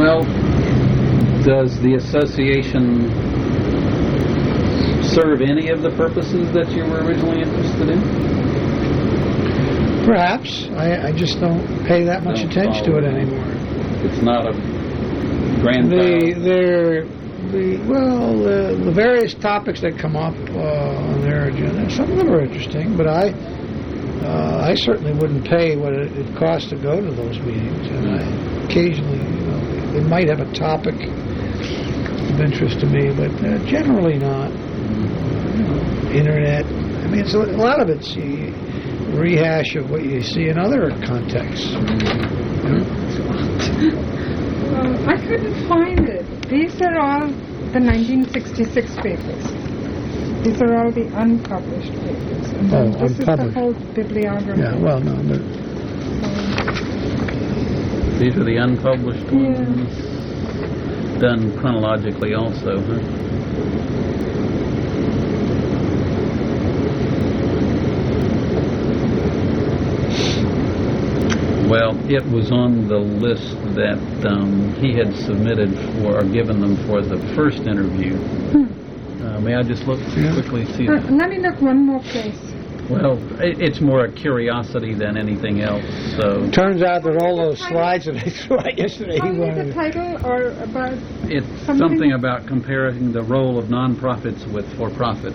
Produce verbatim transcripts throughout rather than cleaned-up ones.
Well, does the association serve any of the purposes that you were originally interested in? Perhaps. I, I just don't pay that much Don't attention to it follow. anymore. It's not a grand The, they're, the, well, the, the various topics that come up uh, on their agenda, some of them are interesting, but I uh, I certainly wouldn't pay what it, it costs to go to those meetings. And I occasionally, you know, they might have a topic of interest to me, but uh, generally not. You know, internet. I mean, it's a, a lot of it's a rehash of what you see in other contexts. Well, I couldn't find it. These are all the nineteen sixty-six papers. These are all the unpublished papers. And then Oh, this unpublished. is the whole bibliography. Yeah, well, no, but These are the unpublished Yeah. ones, done chronologically also, huh? Well, it was on the list that um, he had submitted for, or given them for the first interview. Hmm. Uh, may I just look Yeah. quickly, see? Uh, let me look one more place. Well, it, it's more a curiosity than anything else, so turns out that all those slides that I threw out yesterday, he Tell me wanted the to... title or about... it's Something- something about comparing the role of nonprofits with for-profit.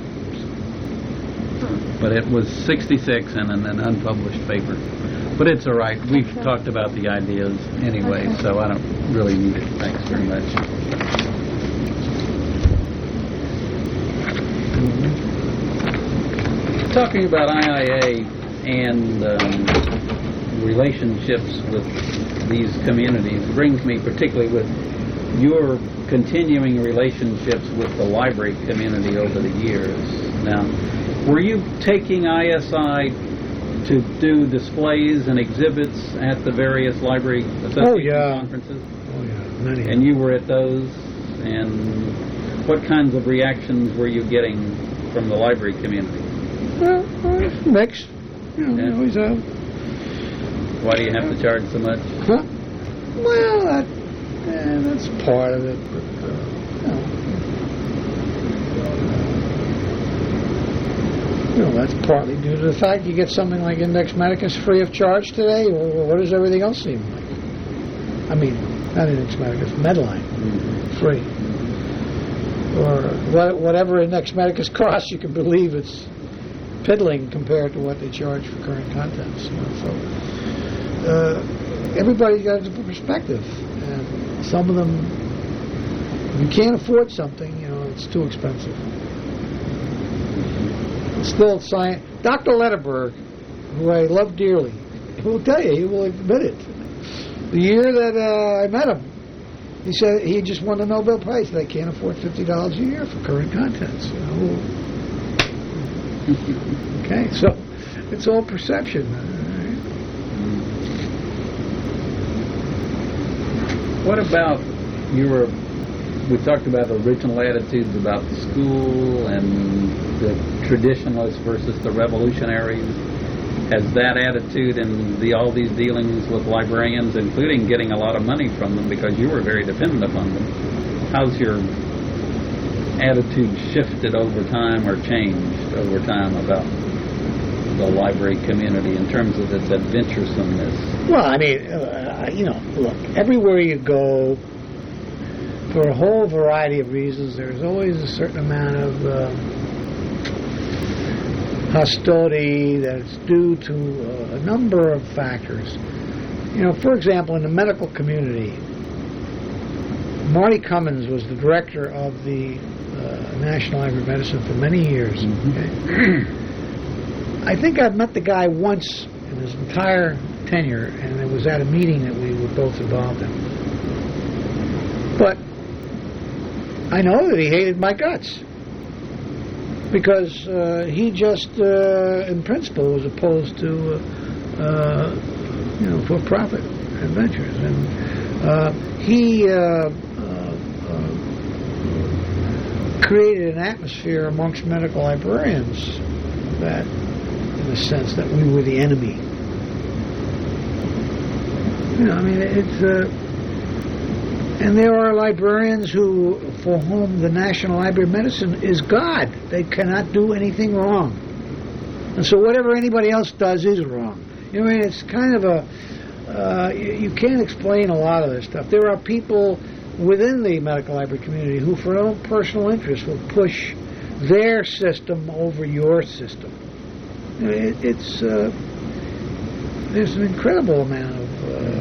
But it was sixty-six and in an unpublished paper. But it's all right. We've Okay. talked about the ideas anyway, Okay. so I don't really need it. Thanks very much. Talking about I I A and um, relationships with these communities brings me particularly with your continuing relationships with the library community over the years. Now, were you taking I S I to do displays and exhibits at the various library association Oh, yeah. conferences? Oh, yeah, many. And you were at those? And what kinds of reactions were you getting from the library community? Well, uh, mixed. You know, Yeah. you always have. Why do you have to charge so much? Huh? Well, that, yeah, that's part of it, but, uh, you know. You know, that's partly due to the fact you get something like Index Medicus free of charge today. Well, what does everything else seem like? I mean, not Index Medicus, Medline, Mm-hmm. free. Or what, whatever Index Medicus costs, you can believe it's piddling compared to what they charge for current contents. You know, so uh, everybody's got a different perspective, and some of them, if you can't afford something, you know, it's too expensive. Still, science. Doctor Letterberg, who I love dearly, he will tell you, he will admit it. The year that uh, I met him, he said he just won the Nobel Prize. They can't afford fifty dollars a year for current contents. You know. Okay, so it's all perception. What about your, we talked about original attitudes about the school and the traditionalists versus the revolutionaries. Has that attitude and the, all these dealings with librarians, including getting a lot of money from them because you were very dependent upon them, how's your attitude shifted over time or changed over time about the library community in terms of its adventuresomeness? Well, I mean, uh, you know, look, everywhere you go, for a whole variety of reasons, there's always a certain amount of uh, hostility that's due to uh, a number of factors. You know, for example, in the medical community, Marty Cummins was the director of the uh, National Library of Medicine for many years. Okay? I think I've met the guy once in his entire tenure, and it was at a meeting that we were both involved in. But I know that he hated my guts because uh, he just, uh, in principle, was opposed to, uh, uh, you know, for-profit adventures, and uh, he uh, uh, uh, created an atmosphere amongst medical librarians that, in the sense that we were the enemy. You know, I mean, it's uh, And there are librarians who, for whom the National Library of Medicine is God. They cannot do anything wrong. And so whatever anybody else does is wrong. You know, I mean, it's kind of a, uh, you, you can't explain a lot of this stuff. There are people within the medical library community who, for their own personal interest, will push their system over your system. You know, it, it's, uh, there's an incredible amount of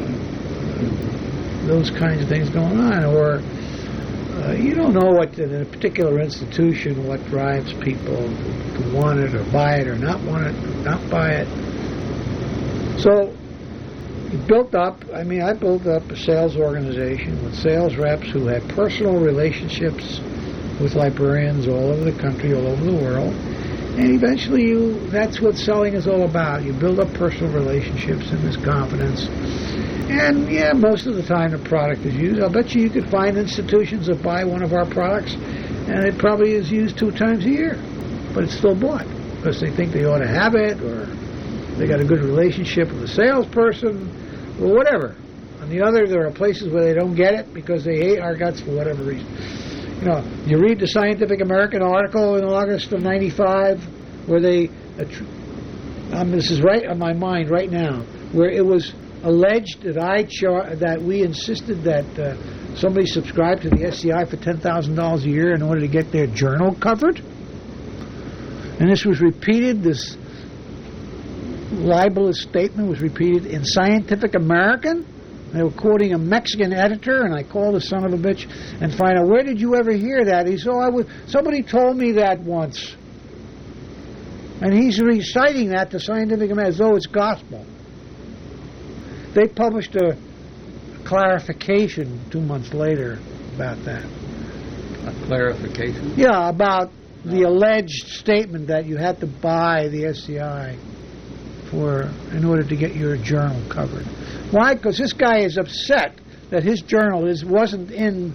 uh, those kinds of things going on. Or uh, you don't know what, in a particular institution, what drives people to want it or buy it or not want it or not buy it. So you built up, I mean, I built up a sales organization with sales reps who had personal relationships with librarians all over the country, all over the world. And eventually you, that's what selling is all about. You build up personal relationships and this confidence. And yeah, most of the time the product is used. I'll bet you you could find institutions that buy one of our products and it probably is used two times a year. But it's still bought because they think they ought to have it, or they got a good relationship with the salesperson, or whatever. On the other, there are places where they don't get it because they hate our guts for whatever reason. You know, you read the Scientific American article in August of ninety-five where they, um, this is right on my mind right now, where it was alleged that I char- that we insisted that uh, somebody subscribe to the S C I for ten thousand dollars a year in order to get their journal covered. And this was repeated, this libelous statement was repeated in Scientific American. They were quoting a Mexican editor, and I called the son of a bitch and find out, where did you ever hear that? He said, oh, I was, somebody told me that once. And he's reciting that to Scientific American as though it's gospel. They published a clarification two months later about that. A clarification? Yeah, about the alleged statement that you had to buy the S C I for in order to get your journal covered. Why? Because this guy is upset that his journal is wasn't in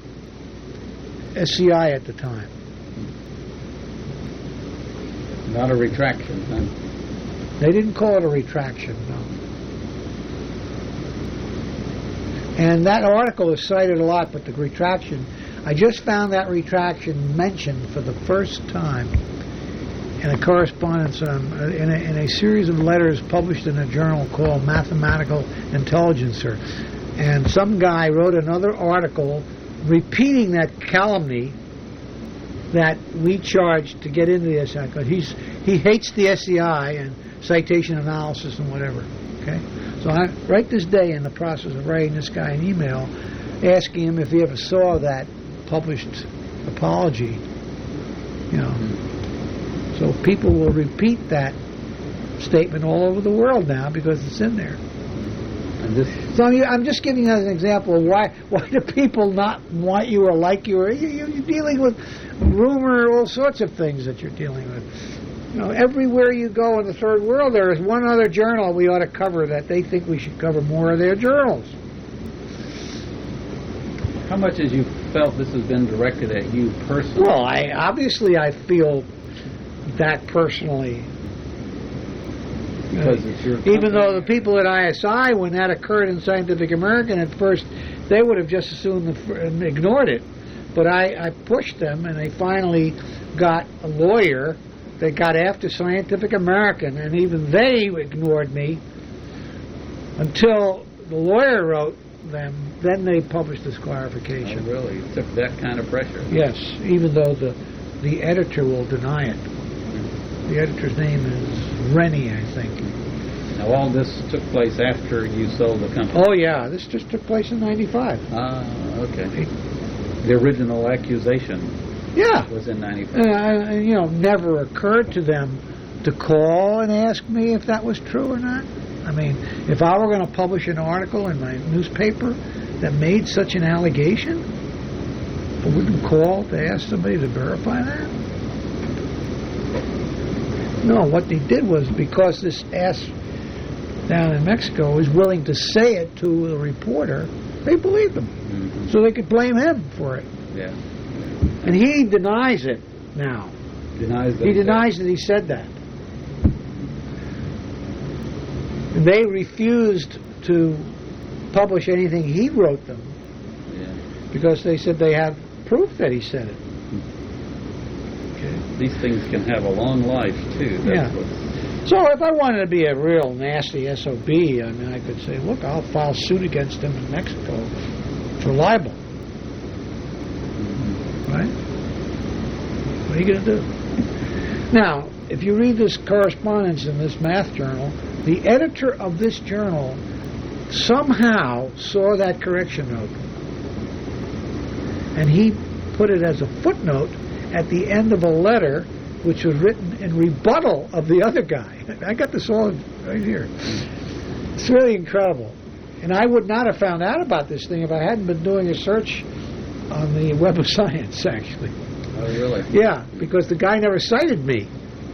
S C I at the time. Not a retraction, huh? They didn't call it a retraction, no. And that article is cited a lot, but the retraction, I just found that retraction mentioned for the first time in a correspondence, um, in, a, in a series of letters published in a journal called Mathematical Intelligencer. And some guy wrote another article repeating that calumny that we charged to get into the S C I. Because he's, he hates the S C I and citation analysis and whatever. Okay, so I, right this day, in the process of writing this guy an email, asking him if he ever saw that published apology. You know. So people will repeat that statement all over the world now because it's in there. And this, so I'm, I'm just giving you an example of why why do people not want you or like you, or you, you're dealing with rumor, all sorts of things that you're dealing with. You know, everywhere you go in the third world, there is one other journal we ought to cover that they think we should cover more of their journals. how much has you felt this has been directed at you personally? Well, I obviously I feel that personally. Because it's your company. Even though the people at I S I, when that occurred in Scientific American at first, they would have just as soon ignored it. But I, I pushed them, and they finally got a lawyer that got after Scientific American, and even they ignored me until the lawyer wrote them. Then they published this clarification. Oh, really? It took that kind of pressure? Yes, even though the the editor will deny it. The editor's name is Rennie, I think. Now, all this took place after you sold the company? Oh, yeah. This just took place in ninety-five. Ah, okay. The original accusation Yeah. was in ninety-five. Uh, you know, never occurred to them to call and ask me if that was true or not. I mean, if I were going to publish an article in my newspaper that made such an allegation, I wouldn't call to ask somebody to verify that. No, what they did was, because this ass down in Mexico is willing to say it to the reporter, they believed him. Mm-hmm. So they could blame him for it. Yeah. And he denies it now. Denies that he denies that he said that. And they refused to publish anything he wrote them. Yeah. because they said they have proof that he said it. Okay. These things can have a long life, too. That's Yeah. what's- So if I wanted to be a real nasty S O B, I mean, I could say, look, I'll file suit against him in Mexico for libel. Right? What are you going to do? Now, if you read this correspondence in this math journal, the editor of this journal somehow saw that correction note. And he put it as a footnote at the end of a letter which was written in rebuttal of the other guy. I got this all right here. It's really incredible. And I would not have found out about this thing if I hadn't been doing a search on the Web of Science, actually. Oh, really? Yeah, because the guy never cited me.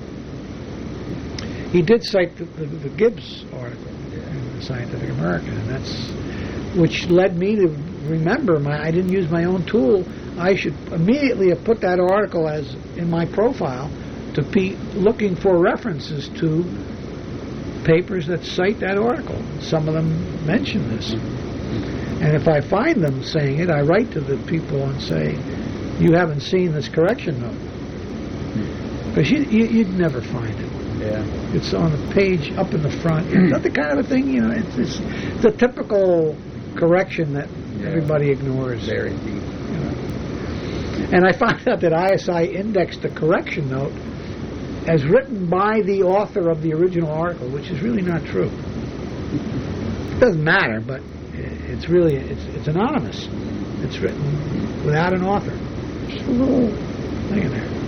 He did cite the, the, the Gibbs article in the Scientific American, and that's which led me to remember my. I didn't use my own tool. I should immediately have put that article as in my profile to be looking for references to papers that cite that article. Some of them mention this. And if I find them saying it, I write to the people and say, you haven't seen this correction note. Because you, you, you'd never find it. Yeah. It's on the page up in the front. It's not the kind of a thing, you know, it's, it's the typical correction that Yeah. everybody ignores. Very deep. You know. And I found out that I S I indexed the correction note as written by the author of the original article, which is really not true. It doesn't matter, but it's really, it's, it's anonymous. It's written without an author. Just a little thing in there.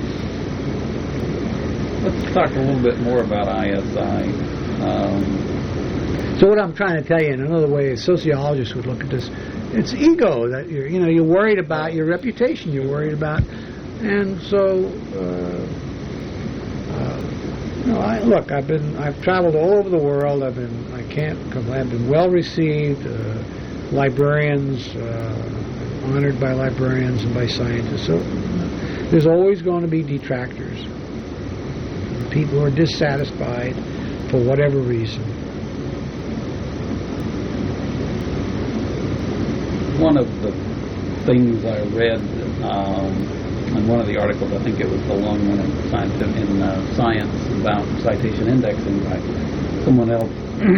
Let's talk a little bit more about I S I. Um, So what I'm trying to tell you in another way, a sociologist would look at this, it's ego that you're, you know, you're worried about your reputation, you're worried about, and so, uh, uh, you know, I, look, I've been, I've traveled all over the world, I've been, I can't, I've been well received, uh, librarians, uh, honored by librarians and by scientists, so uh, there's always going to be detractors, people who are dissatisfied for whatever reason. One of the things I read um, in one of the articles, I think it was the long one in Science, in, uh, Science about citation indexing by someone else,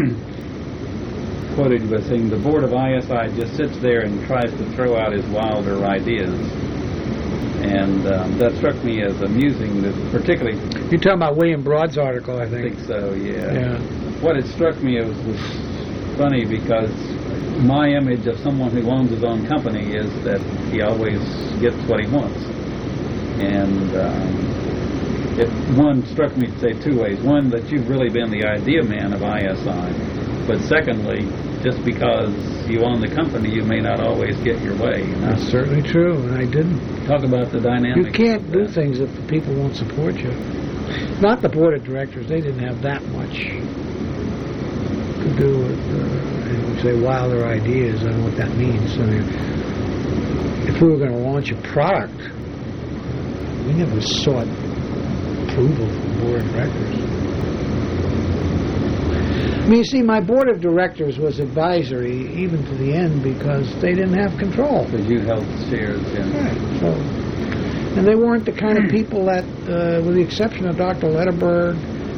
quoted by saying, the board of I S I just sits there and tries to throw out his wilder ideas. And um, that struck me as amusing, that particularly... You're talking about William Broad's article, I I think. think so, yeah. Yeah. What it struck me was, was funny because my image of someone who owns his own company is that he always gets what he wants. And um, it, one struck me to say two ways. One, that you've really been the idea man of I S I. But secondly, just because you own the company, you may not always get your way. You know? That's certainly true, and I didn't. Talk about the dynamics. You can't of do that. things if the people won't support you. Not the board of directors. They didn't have that much to do with, uh, and we say wilder ideas. I don't know what that means. I mean, if we were going to launch a product, we never sought approval from the board of directors. I mean, you see, my board of directors was advisory even to the end because they didn't have control. Because you held shares in... Right. So, and they weren't the kind of people that, uh, with the exception of Doctor Letterberg,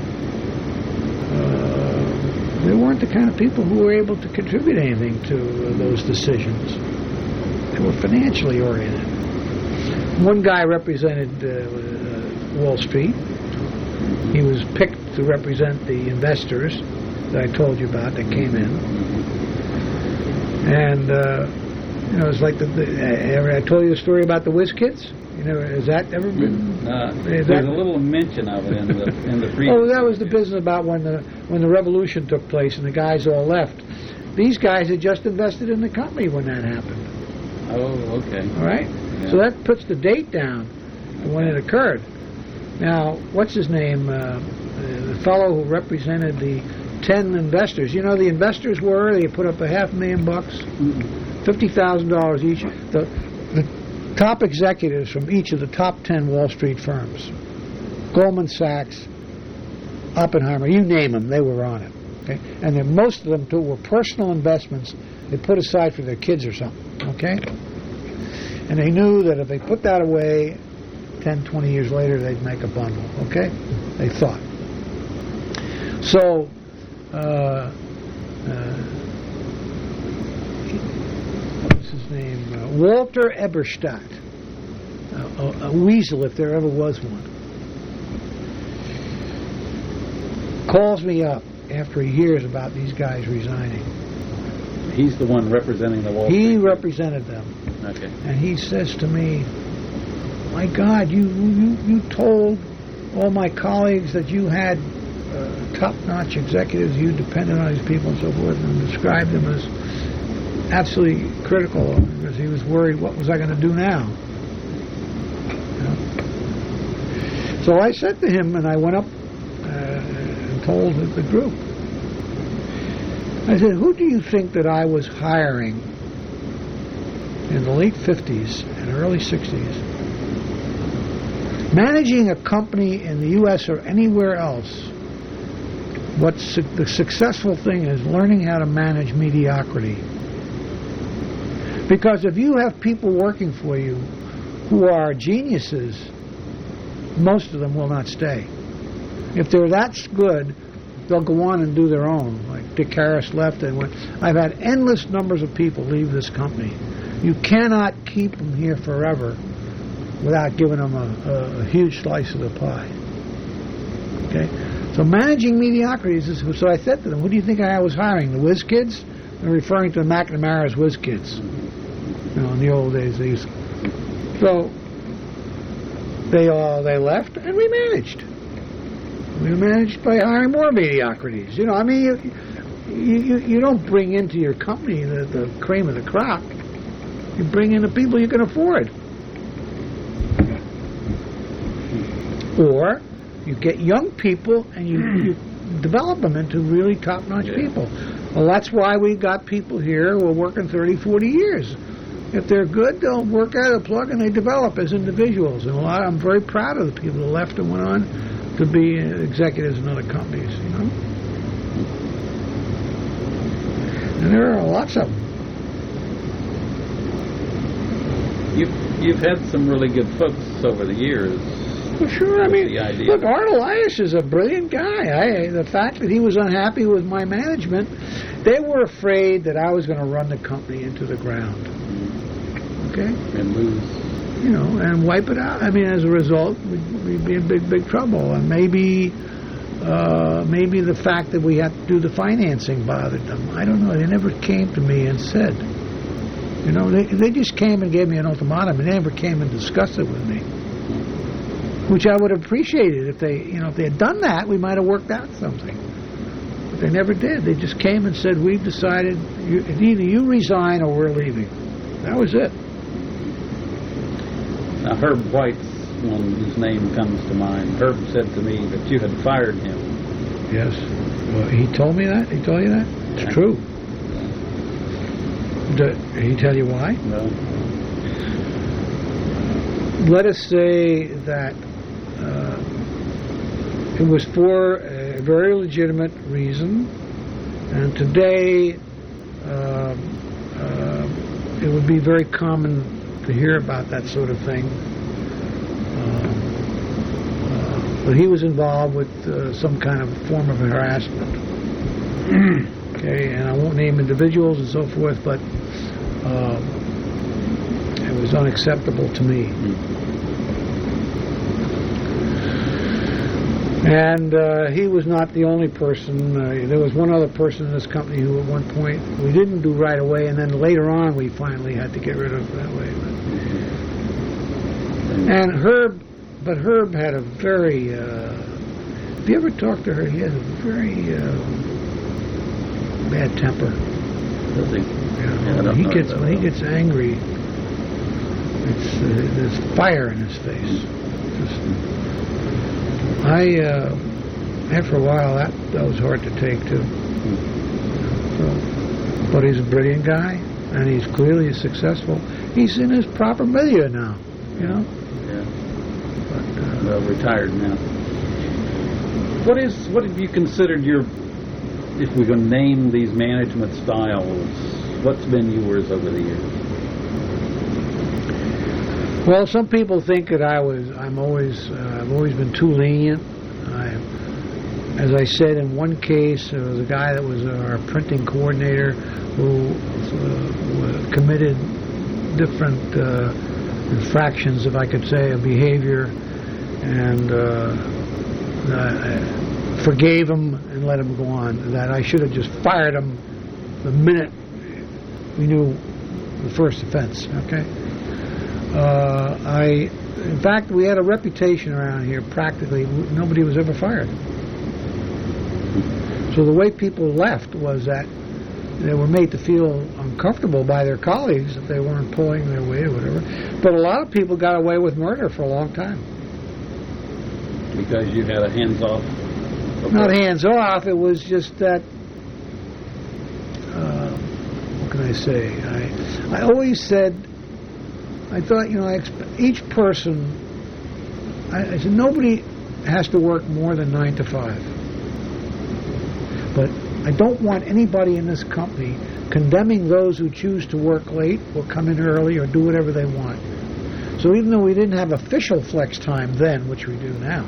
uh, they weren't the kind of people who were able to contribute anything to uh, those decisions. They were financially oriented. One guy represented uh, uh, Wall Street. He was picked to represent the investors that I told you about that came in. And, uh, you know, it's like the, the, I told you the story about the Whiz Kids. You know, has that ever been? Uh, is there's that, a little mention of it in the in the previous. Oh, that was the business about when the when the revolution took place and the guys all left. These guys had just invested in the company when that happened. Oh, okay. All right? Yeah. So that puts the date down when it occurred. Now, what's his name? Uh, the fellow who represented the ten investors. You know, the investors were, they put up a half million bucks, fifty thousand dollars each. The, the top executives from each of the top ten Wall Street firms, Goldman Sachs, Oppenheimer, you name them, they were on it. Okay? And then most of them, too, were personal investments they put aside for their kids or something. Okay? And they knew that if they put that away, ten, twenty years later, they'd make a bundle, okay? They thought. So, uh, uh, what's his name? Uh, Walter Eberstadt, uh, a, a weasel if there ever was one, calls me up after years about these guys resigning. He's the one representing the Wall Street. He represented them. Okay. And he says to me, my God, you, you, you told all my colleagues that you had uh, top-notch executives, you depended on these people and so forth, and described them as absolutely critical because he was worried, what was I going to do now? You know? So I said to him, and I went up uh, and told the group, I said, who do you think that I was hiring in the late fifties and early sixties, managing a company in the U S or anywhere else? What's su- the successful thing is learning how to manage mediocrity. Because if you have people working for you who are geniuses, most of them will not stay. If they're that good, they'll go on and do their own. Like Dick Harris left, and went. I've had endless numbers of people leave this company. You cannot keep them here forever without giving them a, a, a huge slice of the pie. Okay? So managing mediocrity is, so I said to them, who do you think I was hiring? The whiz kids? They're referring to the McNamara's whiz kids. You know, in the old days, they used. So they all they left, and we managed. We managed by hiring more mediocrities. You know, I mean, you you, you don't bring into your company the, the cream of the crop. You bring in the people you can afford. Or you get young people and you, you develop them into really top-notch yeah. people. Well, that's why we got people here who are working thirty, forty years. If they're good, they'll work out of the plug and they develop as individuals. And a lot, I'm very proud of the people who left and went on to be executives in other companies, you know. And there are lots of them. You've, you've had some really good folks over the years. Well, sure, I mean, look, Art Elias is a brilliant guy. I, the fact that he was unhappy with my management, they were afraid that I was going to run the company into the ground. Okay? And lose. You know, and wipe it out. I mean, as a result, we'd, we'd be in big, big trouble. And maybe, uh, maybe the fact that we had to do the financing bothered them. I don't know. They never came to me and said. You know, they they just came and gave me an ultimatum, and they never came and discussed it with me. Which I would have appreciated if they, you know, if they had done that, we might have worked out something. But they never did. They just came and said, "We've decided you, either you resign or we're leaving." That was it. Now, Herb White's one whose name comes to mind. Herb said to me that you had fired him. Yes. Well, he told me that? He told you that? It's yeah. true. Did he tell you why? No. Let us say that uh, it was for a very legitimate reason, and today uh, uh, it would be very common to hear about that sort of thing. Uh, uh, but he was involved with uh, some kind of form of harassment. Okay, and I won't name individuals and so forth, but uh, it was unacceptable to me. And uh, he was not the only person. Uh, there was one other person in this company who at one point we didn't do right away, and then later on we finally had to get rid of that way. And Herb, but Herb had a very, uh, have you ever talked to her? He has a very uh, bad temper. Does he? Yeah, when he gets when he gets angry, it's uh, there's fire in his face. Just, I uh, after a while that that was hard to take too. So, but he's a brilliant guy, and he's clearly successful. He's in his proper milieu now, you know. Yeah. But uh, well, retired now. What is what have you considered your? If we're going to name these management styles, what's been yours over the years? Well, some people think that I was. I'm always. Uh, I've always been too lenient. I, as I said, in one case, there was a guy that was our printing coordinator who uh, committed different uh, infractions, if I could say, of behavior, and uh, I forgave him and let him go on. That I should have just fired him the minute we knew the first offense. Okay. Uh, I, in fact, we had a reputation around here. Practically, nobody was ever fired. So the way people left was that they were made to feel uncomfortable by their colleagues if they weren't pulling their weight or whatever. But a lot of people got away with murder for a long time. Because you had a hands-off? Not hands-off. It was just that. Uh, what can I say? I I always said. I thought, you know, I exp- each person. I, I said nobody has to work more than nine to five. But I don't want anybody in this company condemning those who choose to work late or come in early or do whatever they want. So even though we didn't have official flex time then, which we do now,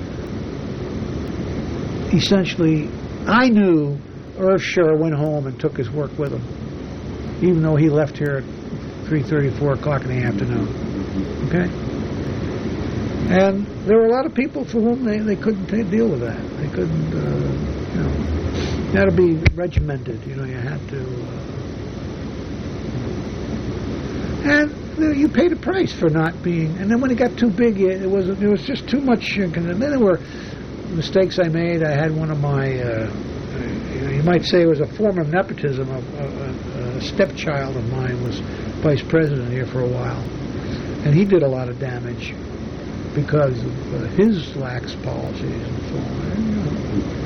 essentially, I knew Irv Scher went home and took his work with him, even though he left here at three thirty, four o'clock in the afternoon. Okay? And there were a lot of people for whom they, they couldn't t- deal with that. They couldn't, uh, you know, you had to be regimented. You know, you had to. Uh, and you, know, you paid a price for not being. And then when it got too big, it, it was it was just too much. And then there were mistakes I made. I had one of my. Uh, you know, you might say it was a form of nepotism. A, a, a stepchild of mine was vice president here for a while, and he did a lot of damage because of uh, his lax policies and so on. You know.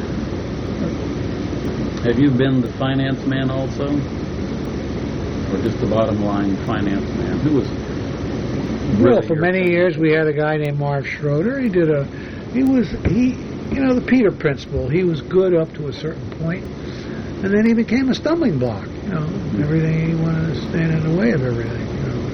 Have you been the finance man also? Or just the bottom line finance man? Who was Well, really for many friend? years we had a guy named Marv Schroeder. He did a, he was, he, you know, the Peter principle. He was good up to a certain point, and then he became a stumbling block. You know, mm-hmm. everything, he wanted to stand in the way of everything. You know,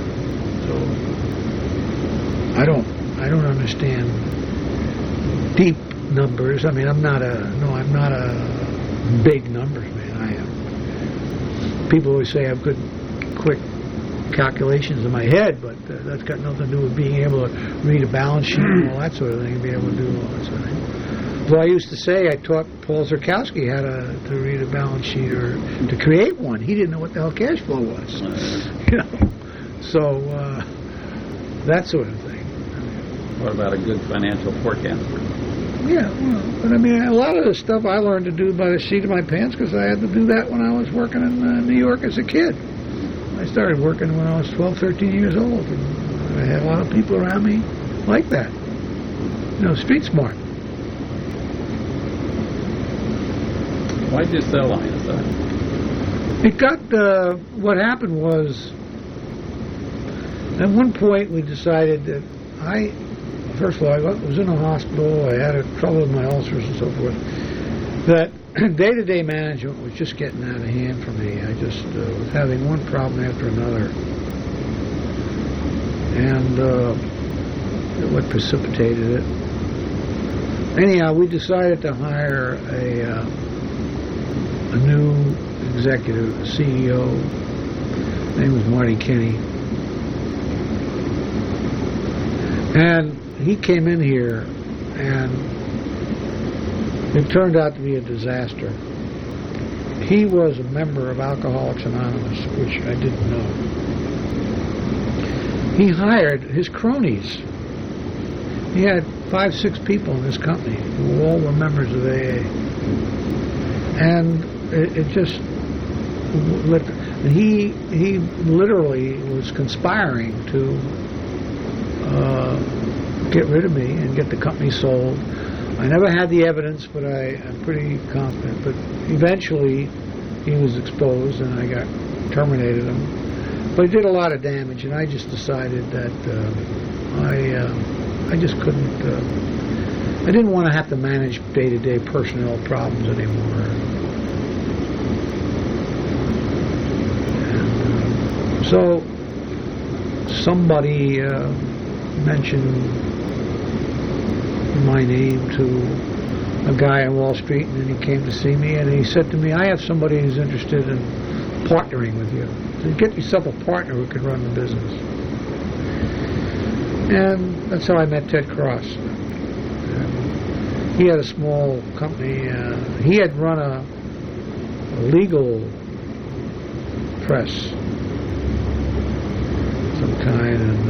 so I don't, I don't understand deep numbers. I mean, I'm not a, no, I'm not a big numbers man. I am. People always say I have good, quick calculations in my head, but uh, that's got nothing to do with being able to read a balance sheet and all that sort of thing, and be able to do all that sort of thing. Well, I used to say I taught Paul Zerkowski how to, to read a balance sheet or to create one. He didn't know what the hell cash flow was. You know, so uh, that sort of thing. What about a good financial forecaster? Yeah, well, but I mean, a lot of the stuff I learned to do by the seat of my pants because I had to do that when I was working in uh, New York as a kid. I started working when I was twelve, thirteen years old, and I had a lot of people around me like that. You know, street smart. Why did you sell I S I? It got, uh, what happened was, at one point we decided that I, first of all, I was in a hospital, I had a trouble with my ulcers and so forth, that day-to-day management was just getting out of hand for me. I just uh, was having one problem after another. And uh, what precipitated it. Anyhow, we decided to hire a, uh, a new executive, a C E O. His name was Marty Kenny. And he came in here, and it turned out to be a disaster. He was a member of Alcoholics Anonymous, which I didn't know. He hired his cronies. He had five, six people in this company who all were members of A A. And it, it just, he, he literally was conspiring to uh, get rid of me and get the company sold. I never had the evidence, but I, I'm pretty confident. But eventually, he was exposed, and I got terminated him. But he did a lot of damage, and I just decided that uh, I uh, I just couldn't. Uh, I didn't want to have to manage day-to-day personnel problems anymore. And, uh, so somebody uh, mentioned my name to a guy on Wall Street, and then he came to see me, and he said to me, I have somebody who's interested in partnering with you. So get yourself a partner who can run the business. And that's how I met Ted Cross. And he had a small company. Uh, he had run a, a legal press some kind, and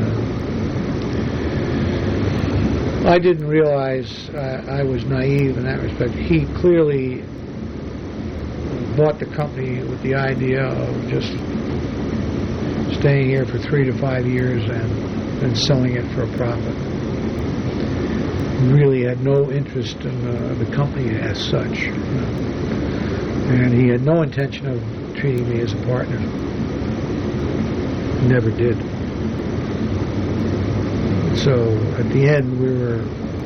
uh, I didn't realize uh, I was naive in that respect. He clearly bought the company with the idea of just staying here for three to five years and then selling it for a profit. Really had no interest in uh, the company as such. And he had no intention of treating me as a partner. Never did. So at the end, we were.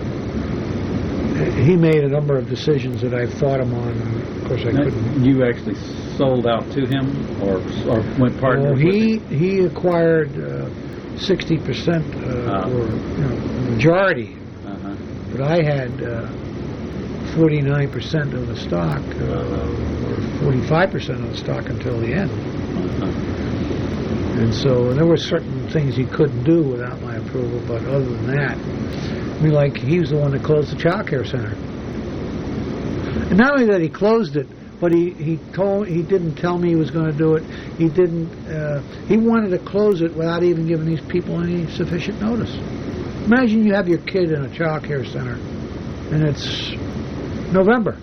He made a number of decisions that I fought him on. And of course, I now, couldn't. You actually sold out to him, or or went partners Well, he with him? he acquired sixty uh, percent, uh, oh. or you know, majority. Uh-huh. But I had forty-nine percent of the stock, uh, uh-huh. or forty-five percent of the stock until the end. Uh-huh. And so there were certain things he couldn't do without my approval, but other than that, I mean, like, he was the one that closed the child care center. And not only that he closed it, but he, he told he didn't tell me he was going to do it. He didn't. Uh, he wanted to close it without even giving these people any sufficient notice. Imagine you have your kid in a child care center, and it's November,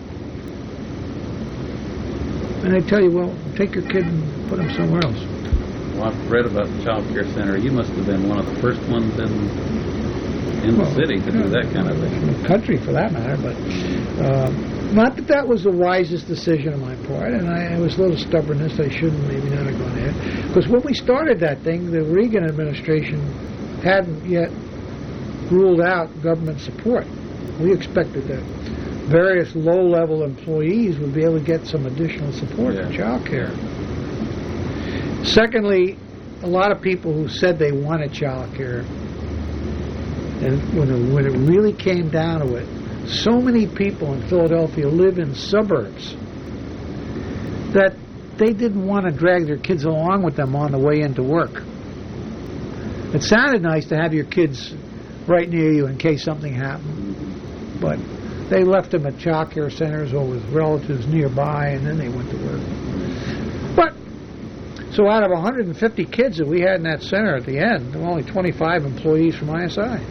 and they tell you, well, take your kid and put him somewhere else. Well, I've read about the child care center. You must have been one of the first ones in in well, the city to yeah, do that kind of thing. In the country, for that matter, but uh, not that that was the wisest decision on my part, and I, it was a little stubbornness. I shouldn't maybe not have gone ahead. Because when we started that thing, the Reagan administration hadn't yet ruled out government support. We expected that various low-level employees would be able to get some additional support Yeah. for child care. Secondly, a lot of people who said they wanted child care, and when it, when it really came down to it, so many people in Philadelphia live in suburbs that they didn't want to drag their kids along with them on the way into work. It sounded nice to have your kids right near you in case something happened, but they left them at child care centers or with relatives nearby, and then they went to work. But so out of one hundred fifty kids that we had in that center at the end, there were only twenty-five employees from I S I.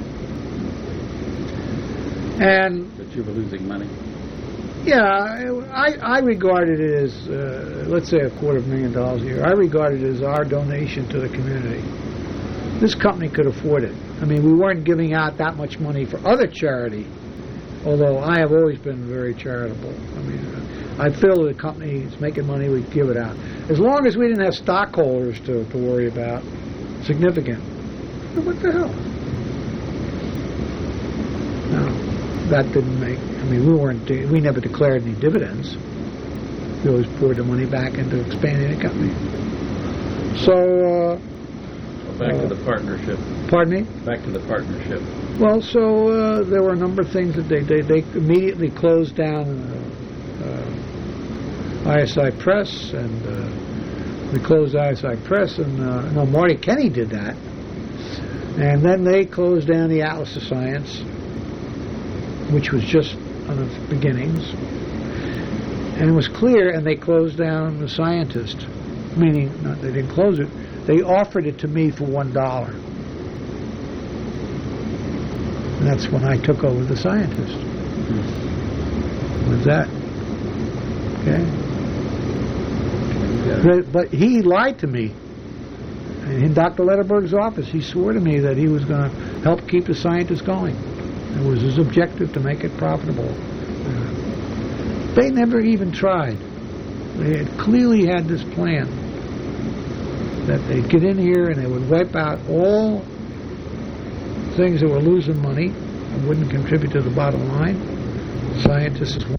And But you were losing money. yeah, I, I regarded it as, uh, let's say, a quarter of a million dollars a year. I regarded it as our donation to the community. This company could afford it. I mean, we weren't giving out that much money for other charity, although I have always been very charitable. I mean, uh, I feel the company is making money, we give it out. As long as we didn't have stockholders to, to worry about, significant. What the hell? No, that didn't make, I mean, we weren't, we never declared any dividends. We always poured the money back into expanding the company. So, uh, Back uh, to the partnership. pardon me? Back to the partnership. Well, so uh, there were a number of things that they they, they immediately closed down uh, uh, I S I Press, and uh, we closed I S I Press, and uh, no, Marty Kenny did that, and then they closed down the Atlas of Science, which was just on the beginnings, and it was clear, and they closed down the Scientist, meaning not they didn't close it, they offered it to me for one dollar. And that's when I took over the Scientist. Was that? Okay. But, but he lied to me. In Doctor Letterberg's office, he swore to me that he was going to help keep the Scientist going. It was his objective to make it profitable. Uh, they never even tried. They had clearly had this plan that they'd get in here and they would wipe out all things that were losing money and wouldn't contribute to the bottom line. Scientists